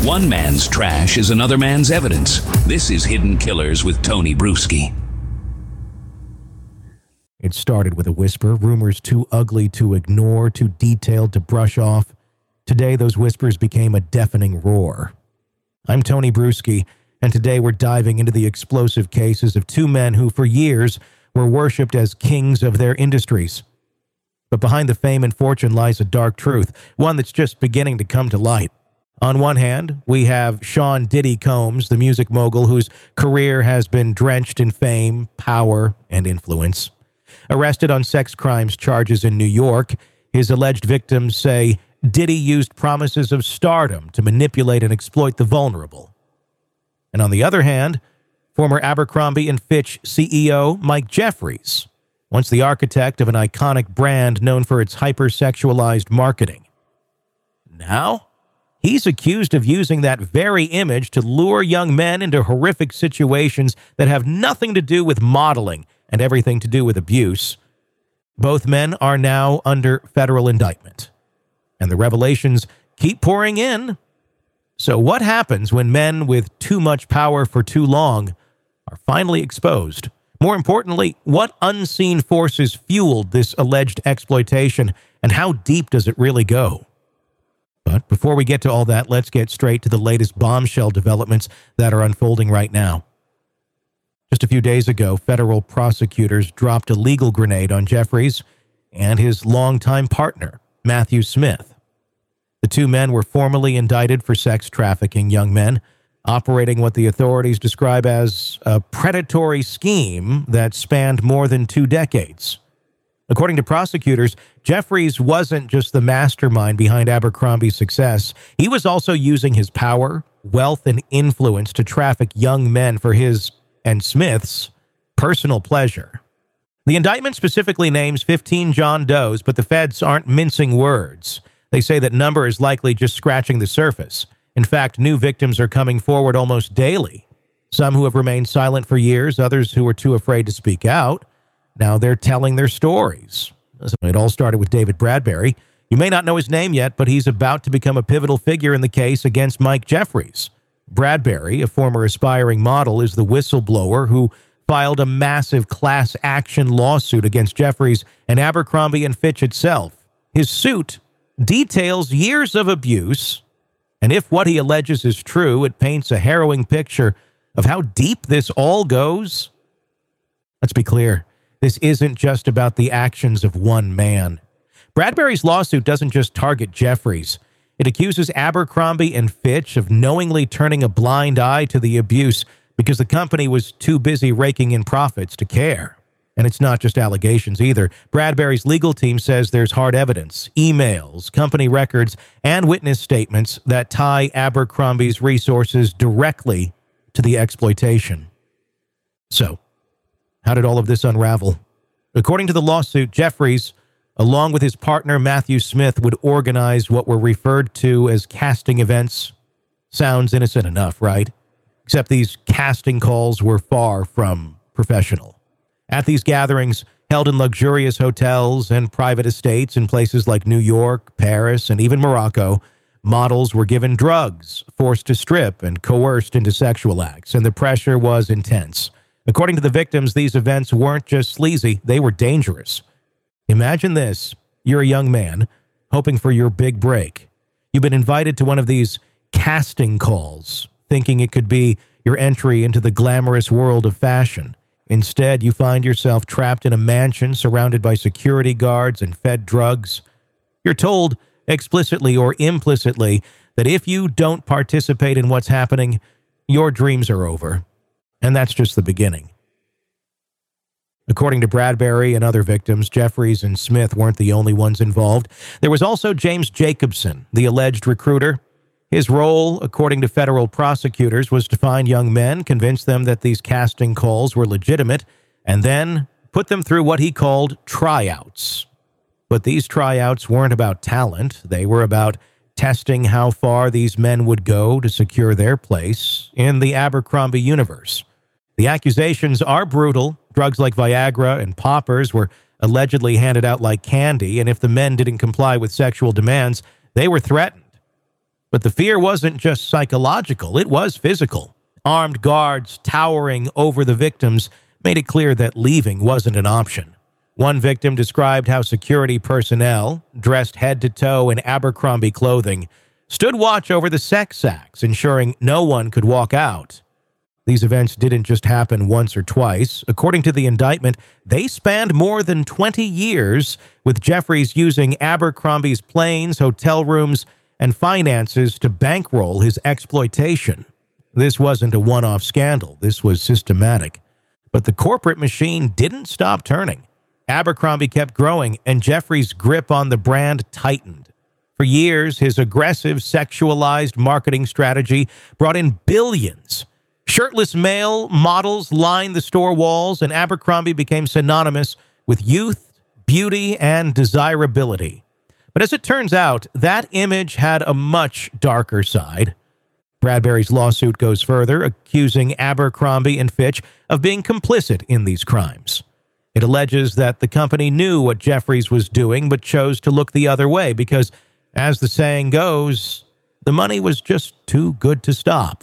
One man's trash is another man's evidence. This is Hidden Killers with Tony Bruschi. It started with a whisper, rumors too ugly to ignore, too detailed to brush off. Today, those whispers became a deafening roar. I'm Tony Bruschi, and today we're diving into the explosive cases of two men who, for years, were worshipped as kings of their industries. But behind the fame and fortune lies a dark truth, one that's just beginning to come to light. On one hand, we have Sean Diddy Combs, the music mogul whose career has been drenched in fame, power, and influence. Arrested on sex crimes charges in New York, his alleged victims say Diddy used promises of stardom to manipulate and exploit the vulnerable. And on the other hand, former Abercrombie & Fitch CEO Mike Jeffries, once the architect of an iconic brand known for its hypersexualized marketing. Now, he's accused of using that very image to lure young men into horrific situations that have nothing to do with modeling and everything to do with abuse. Both men are now under federal indictment, and the revelations keep pouring in. So what happens when men with too much power for too long are finally exposed? More importantly, what unseen forces fueled this alleged exploitation, and how deep does it really go? But before we get to all that, let's get straight to the latest bombshell developments that are unfolding right now. Just a few days ago, federal prosecutors dropped a legal grenade on Jeffries and his longtime partner, Matthew Smith. The two men were formally indicted for sex trafficking young men, operating what the authorities describe as a predatory scheme that spanned more than 2 decades. According to prosecutors, Jeffries wasn't just the mastermind behind Abercrombie's success. He was also using his power, wealth, and influence to traffic young men for his and Smith's personal pleasure. The indictment specifically names 15 John Does, but the feds aren't mincing words. They say that number is likely just scratching the surface. In fact, new victims are coming forward almost daily. Some who have remained silent for years, others who were too afraid to speak out. Now they're telling their stories. It all started with David Bradbury. You may not know his name yet, but he's about to become a pivotal figure in the case against Mike Jeffries. Bradbury, a former aspiring model, is the whistleblower who filed a massive class action lawsuit against Jeffries and Abercrombie & Fitch itself. His suit details years of abuse, and if what he alleges is true, it paints a harrowing picture of how deep this all goes. Let's be clear, this isn't just about the actions of one man. Bradbury's lawsuit doesn't just target Jeffries. It accuses Abercrombie & Fitch of knowingly turning a blind eye to the abuse because the company was too busy raking in profits to care. And it's not just allegations either. Bradbury's legal team says there's hard evidence, emails, company records, and witness statements that tie Abercrombie's resources directly to the exploitation. So, how did all of this unravel? According to the lawsuit, Jeffries, along with his partner Matthew Smith, would organize what were referred to as casting events. Sounds innocent enough, right? Except these casting calls were far from professional. At these gatherings, held in luxurious hotels and private estates in places like New York, Paris, and even Morocco, models were given drugs, forced to strip, and coerced into sexual acts, and the pressure was intense. According to the victims, these events weren't just sleazy, they were dangerous. Imagine this. You're a young man, hoping for your big break. You've been invited to one of these casting calls, thinking it could be your entry into the glamorous world of fashion. Instead, you find yourself trapped in a mansion surrounded by security guards and fed drugs. You're told, explicitly or implicitly, that if you don't participate in what's happening, your dreams are over. And that's just the beginning. According to Bradbury and other victims, Jeffries and Smith weren't the only ones involved. There was also James Jacobson, the alleged recruiter. His role, according to federal prosecutors, was to find young men, convince them that these casting calls were legitimate, and then put them through what he called tryouts. But these tryouts weren't about talent. They were about testing how far these men would go to secure their place in the Abercrombie universe. The accusations are brutal. Drugs like Viagra and poppers were allegedly handed out like candy, and if the men didn't comply with sexual demands, they were threatened. But the fear wasn't just psychological, it was physical. Armed guards towering over the victims made it clear that leaving wasn't an option. One victim described how security personnel, dressed head to toe in Abercrombie clothing, stood watch over the sex acts, ensuring no one could walk out. These events didn't just happen once or twice. According to the indictment, they spanned more than 20 years, with Jeffries using Abercrombie's planes, hotel rooms, and finances to bankroll his exploitation. This wasn't a one-off scandal. This was systematic. But the corporate machine didn't stop turning. Abercrombie kept growing, and Jeffries' grip on the brand tightened. For years, his aggressive, sexualized marketing strategy brought in billions. Shirtless male models lined the store walls, and Abercrombie became synonymous with youth, beauty, and desirability. But as it turns out, that image had a much darker side. Bradbury's lawsuit goes further, accusing Abercrombie and Fitch of being complicit in these crimes. It alleges that the company knew what Jeffries was doing but chose to look the other way because, as the saying goes, the money was just too good to stop.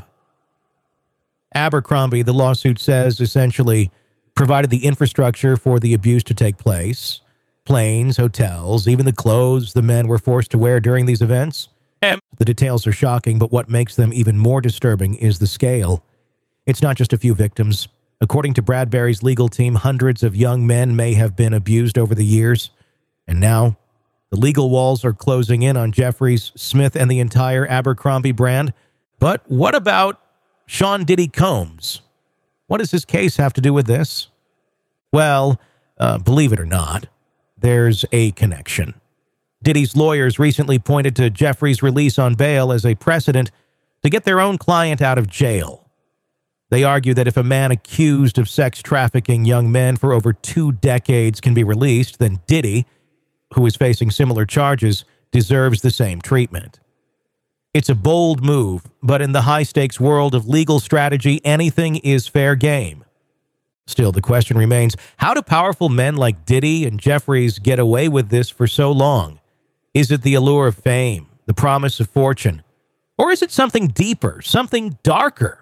Abercrombie, the lawsuit says, essentially provided the infrastructure for the abuse to take place. Planes, hotels, even the clothes the men were forced to wear during these events. The details are shocking, but what makes them even more disturbing is the scale. It's not just a few victims. According to Bradbury's legal team, hundreds of young men may have been abused over the years. And now, the legal walls are closing in on Jeffries, Smith, and the entire Abercrombie brand. But what about Sean Diddy Combs? What does his case have to do with this? Well, believe it or not, there's a connection. Diddy's lawyers recently pointed to Jeffries' release on bail as a precedent to get their own client out of jail. They argue that if a man accused of sex trafficking young men for over 2 decades can be released, then Diddy, who is facing similar charges, deserves the same treatment. It's a bold move, but in the high-stakes world of legal strategy, anything is fair game. Still, the question remains, how do powerful men like Diddy and Jeffries get away with this for so long? Is it the allure of fame, the promise of fortune, or is it something deeper, something darker?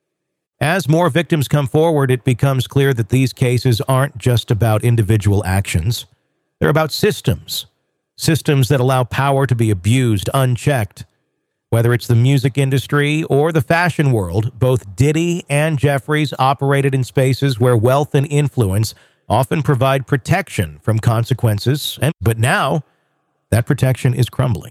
As more victims come forward, it becomes clear that these cases aren't just about individual actions. They're about systems that allow power to be abused unchecked. Whether it's the music industry or the fashion world, both Diddy and Jeffries operated in spaces where wealth and influence often provide protection from consequences, but now that protection is crumbling.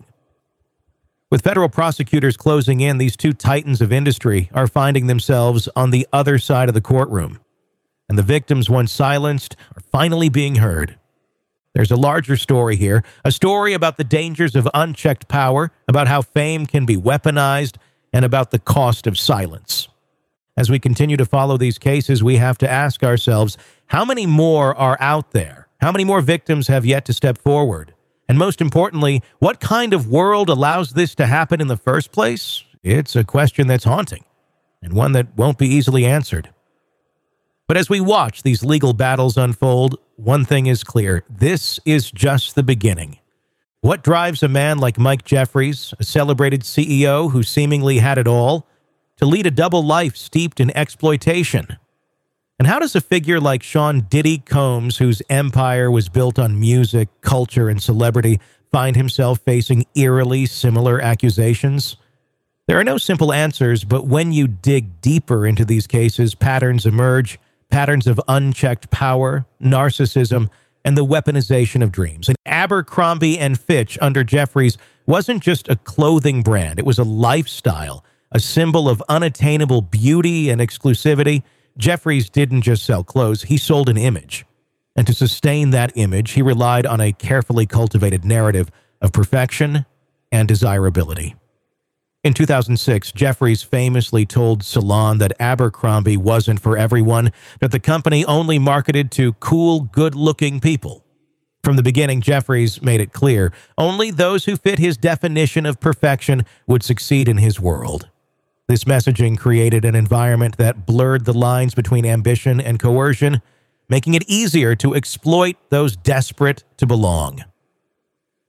With federal prosecutors closing in, these two titans of industry are finding themselves on the other side of the courtroom, and the victims once silenced are finally being heard. There's a larger story here, a story about the dangers of unchecked power, about how fame can be weaponized, and about the cost of silence. As we continue to follow these cases, we have to ask ourselves, how many more are out there? How many more victims have yet to step forward? And most importantly, what kind of world allows this to happen in the first place? It's a question that's haunting, and one that won't be easily answered. But as we watch these legal battles unfold, one thing is clear. This is just the beginning. What drives a man like Mike Jeffries, a celebrated CEO who seemingly had it all, to lead a double life steeped in exploitation? And how does a figure like Sean Diddy Combs, whose empire was built on music, culture, and celebrity, find himself facing eerily similar accusations? There are no simple answers, but when you dig deeper into these cases, patterns emerge. Patterns of unchecked power, narcissism, and the weaponization of dreams. And Abercrombie and Fitch under Jeffries wasn't just a clothing brand. It was a lifestyle, a symbol of unattainable beauty and exclusivity. Jeffries didn't just sell clothes, he sold an image. And to sustain that image, he relied on a carefully cultivated narrative of perfection and desirability. In 2006, Jeffries famously told Salon that Abercrombie wasn't for everyone, that the company only marketed to cool, good-looking people. From the beginning, Jeffries made it clear only those who fit his definition of perfection would succeed in his world. This messaging created an environment that blurred the lines between ambition and coercion, making it easier to exploit those desperate to belong.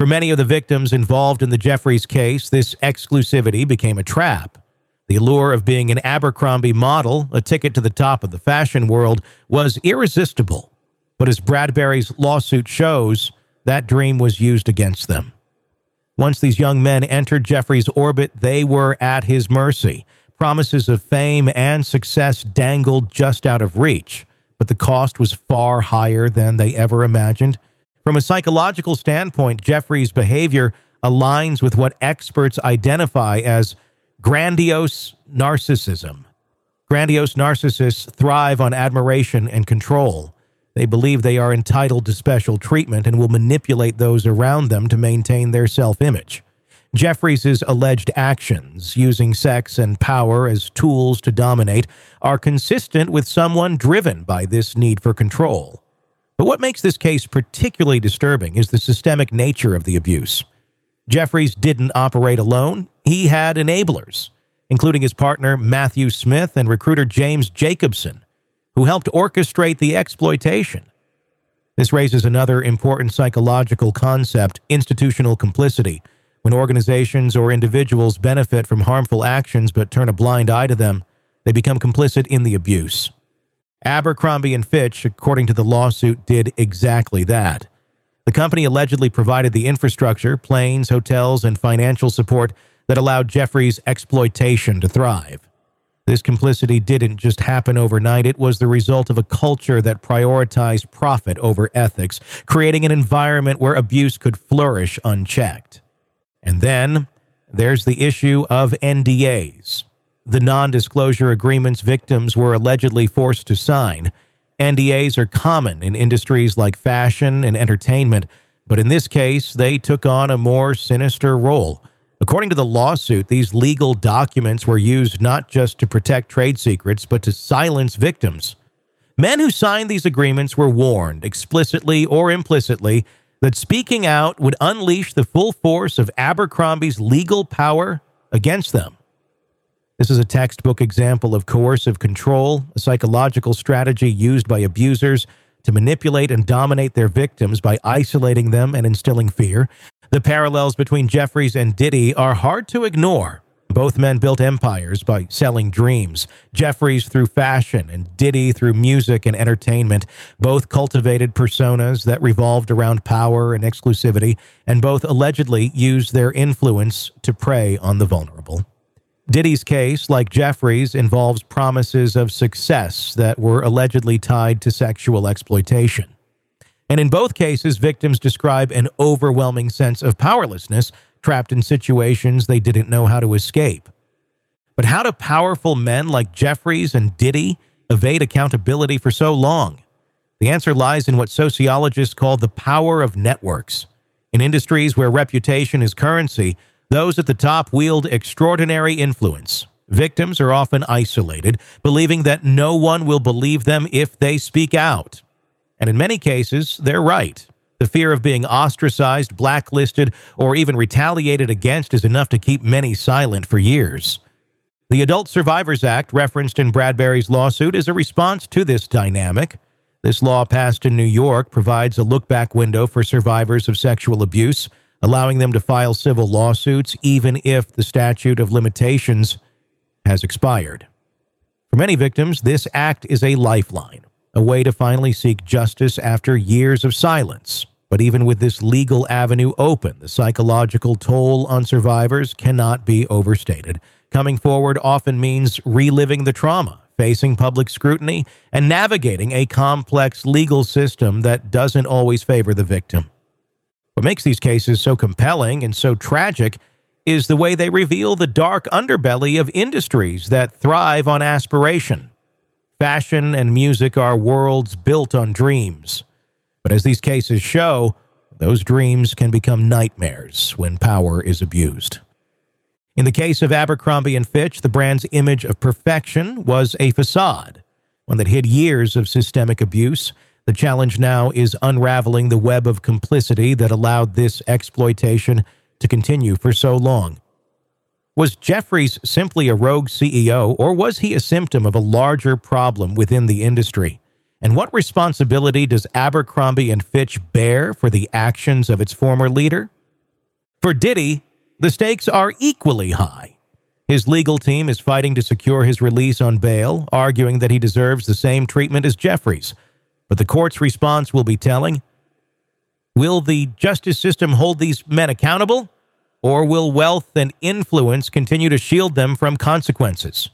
For many of the victims involved in the Jeffries case, this exclusivity became a trap. The allure of being an Abercrombie model, a ticket to the top of the fashion world, was irresistible. But as Bradbury's lawsuit shows, that dream was used against them. Once these young men entered Jeffries' orbit, they were at his mercy. Promises of fame and success dangled just out of reach, but the cost was far higher than they ever imagined. From a psychological standpoint, Jeffries' behavior aligns with what experts identify as grandiose narcissism. Grandiose narcissists thrive on admiration and control. They believe they are entitled to special treatment and will manipulate those around them to maintain their self-image. Jeffries' alleged actions, using sex and power as tools to dominate, are consistent with someone driven by this need for control. But what makes this case particularly disturbing is the systemic nature of the abuse. Jeffries didn't operate alone. He had enablers, including his partner Matthew Smith and recruiter James Jacobson, who helped orchestrate the exploitation. This raises another important psychological concept, institutional complicity. When organizations or individuals benefit from harmful actions but turn a blind eye to them, they become complicit in the abuse. Abercrombie & Fitch, according to the lawsuit, did exactly that. The company allegedly provided the infrastructure, planes, hotels, and financial support that allowed Jeffries' exploitation to thrive. This complicity didn't just happen overnight. It was the result of a culture that prioritized profit over ethics, creating an environment where abuse could flourish unchecked. And then there's the issue of NDAs, the non-disclosure agreements victims were allegedly forced to sign. NDAs are common in industries like fashion and entertainment, but in this case, they took on a more sinister role. According to the lawsuit, these legal documents were used not just to protect trade secrets, but to silence victims. Men who signed these agreements were warned, explicitly or implicitly, that speaking out would unleash the full force of Abercrombie's legal power against them. This is a textbook example of coercive control, a psychological strategy used by abusers to manipulate and dominate their victims by isolating them and instilling fear. The parallels between Jeffries and Diddy are hard to ignore. Both men built empires by selling dreams. Jeffries through fashion and Diddy through music and entertainment. Both cultivated personas that revolved around power and exclusivity, and both allegedly used their influence to prey on the vulnerable. Diddy's case, like Jeffries', involves promises of success that were allegedly tied to sexual exploitation. And in both cases, victims describe an overwhelming sense of powerlessness, trapped in situations they didn't know how to escape. But how do powerful men like Jeffries and Diddy evade accountability for so long? The answer lies in what sociologists call the power of networks. In industries where reputation is currency, those at the top wield extraordinary influence. Victims are often isolated, believing that no one will believe them if they speak out. And in many cases, they're right. The fear of being ostracized, blacklisted, or even retaliated against is enough to keep many silent for years. The Adult Survivors Act, referenced in Bradbury's lawsuit, is a response to this dynamic. This law, passed in New York, provides a look-back window for survivors of sexual abuse, allowing them to file civil lawsuits even if the statute of limitations has expired. For many victims, this act is a lifeline, a way to finally seek justice after years of silence. But even with this legal avenue open, the psychological toll on survivors cannot be overstated. Coming forward often means reliving the trauma, facing public scrutiny, and navigating a complex legal system that doesn't always favor the victim. What makes these cases so compelling and so tragic is the way they reveal the dark underbelly of industries that thrive on aspiration. Fashion and music are worlds built on dreams. But as these cases show, those dreams can become nightmares when power is abused. In the case of Abercrombie & Fitch, the brand's image of perfection was a facade, one that hid years of systemic abuse. The challenge now is unraveling the web of complicity that allowed this exploitation to continue for so long. Was Jeffries simply a rogue CEO, or was he a symptom of a larger problem within the industry? And what responsibility does Abercrombie & Fitch bear for the actions of its former leader? For Diddy, the stakes are equally high. His legal team is fighting to secure his release on bail, arguing that he deserves the same treatment as Jeffries. But the court's response will be telling. Will the justice system hold these men accountable, or will wealth and influence continue to shield them from consequences?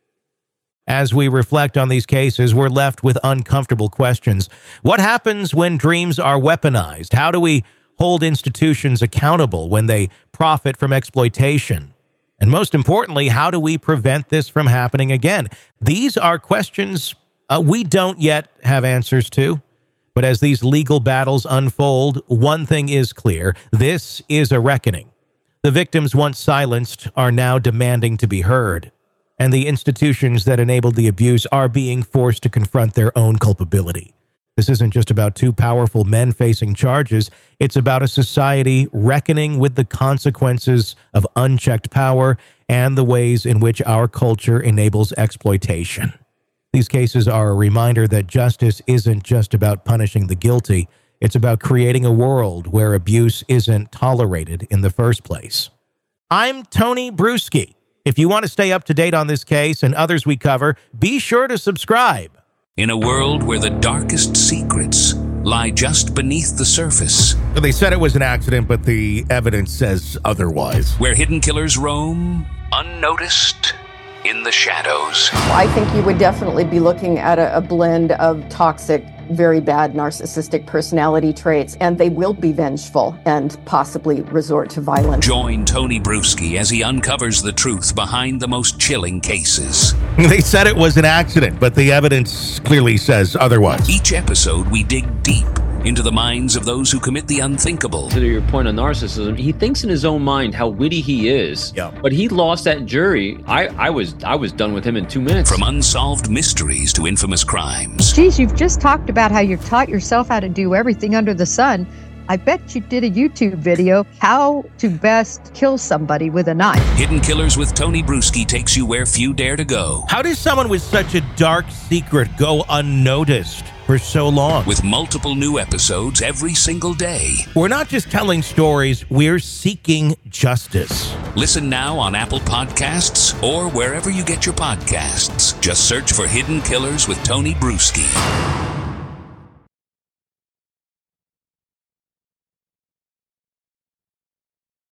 As we reflect on these cases, we're left with uncomfortable questions. What happens when dreams are weaponized? How do we hold institutions accountable when they profit from exploitation? And most importantly, how do we prevent this from happening again? These are questions we don't yet have answers to. But as these legal battles unfold, one thing is clear. This is a reckoning. The victims once silenced are now demanding to be heard. And the institutions that enabled the abuse are being forced to confront their own culpability. This isn't just about two powerful men facing charges. It's about a society reckoning with the consequences of unchecked power and the ways in which our culture enables exploitation. These cases are a reminder that justice isn't just about punishing the guilty. It's about creating a world where abuse isn't tolerated in the first place. I'm Tony Bruschi. If you want to stay up to date on this case and others we cover, be sure to subscribe. In a world where the darkest secrets lie just beneath the surface. They said it was an accident, but the evidence says otherwise. Where hidden killers roam, unnoticed, in the shadows. I think you would definitely be looking at a blend of toxic, very bad narcissistic personality traits, and they will be vengeful and possibly resort to violence. Join Tony Bruschi as he uncovers the truth behind the most chilling cases. They said it was an accident, but the evidence clearly says otherwise. Each episode, we dig deep into the minds of those who commit the unthinkable. To your point on narcissism, he thinks in his own mind how witty he is. Yeah. But he lost that jury. I was done with him in 2 minutes. From unsolved mysteries to infamous crimes. Geez, you've just talked about how you've taught yourself how to do everything under the sun. I bet you did a YouTube video, how to best kill somebody with a knife. Hidden Killers with Tony Bruschi takes you where few dare to go. How does someone with such a dark secret go unnoticed for so long? With multiple new episodes every single day. We're not just telling stories, we're seeking justice. Listen now on Apple Podcasts or wherever you get your podcasts. Just search for Hidden Killers with Tony Bruschi.